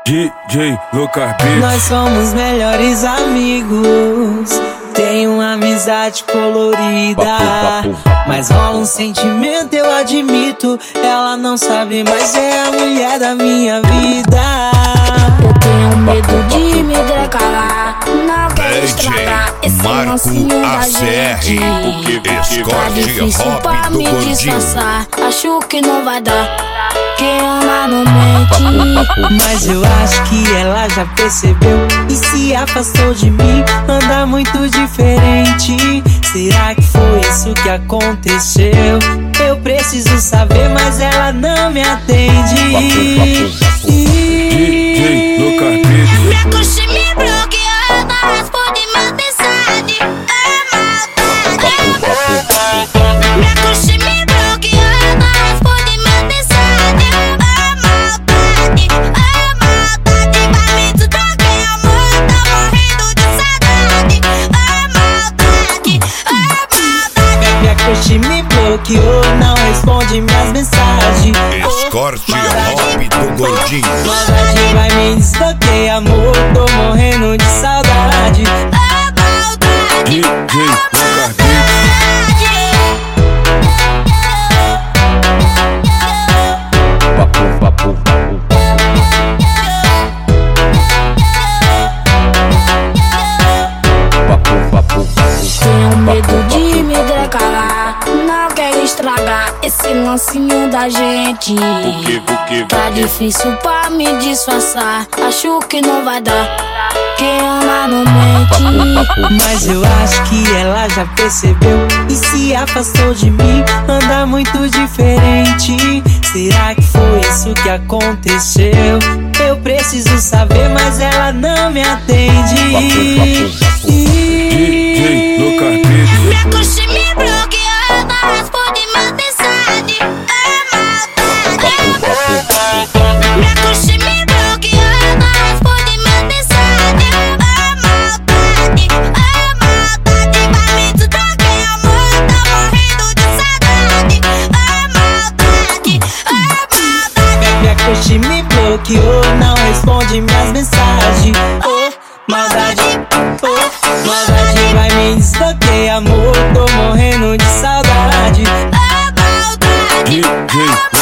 DJ Lucas Beats. Nós somos melhores amigos, tem uma amizade colorida, mas rola um sentimento, eu admito. Ela não sabe, mas é a mulher da minha vida. Eu tenho medo de me declarar, não quero estragar esse lancinho da gente. Tá difícil pra me disfarçar, acho que não vai dar, quem ama não mente. Mas eu acho que ela já percebeu e se afastou de mim, anda muito diferente. Será que foi isso que aconteceu? Eu preciso saber, mas ela não me atende. DJ Lucas Beats. Minha coxa me bloqueou, não responde minha mensagem, é maldade. Minha coxa me bloqueou, não responde minha mensagem, é maldade. É maldade, vai me desbloquear, amor, tá morrendo de saudade. É maldade, é maldade. Minha coxa me bloqueou, não responde minhas mensagens. Escorte Hop do Gordinho. Maldade, vai me desbloquear, amor, tô morrendo de saudade. É maldade, DJ Lucas Beats. Tenho medo de me declarar, não quero estragar esse lancinho da gente. Tá difícil pra me disfarçar, acho que não vai dar, quem ama não mente. Mas eu acho que ela já percebeu e se afastou de mim, anda muito diferente. Será que foi isso que aconteceu? Eu preciso saber, mas ela não me atende. DJ Lucas Beats. Minha coxa me bloqueou, não responde minha mensagem, é maldade. Minha coxa me bloqueou, não responde minha mensagem, é maldade. É maldade, vai me desbloquear, amor, tá morrendo de saudade. É maldade, é maldade. Minha coxa me bloqueou, não responde minhas mensagens. Oh, maldade, oh, maldade, vai me desbloquear, amor, tô morrendo de saudade. É maldade, DJ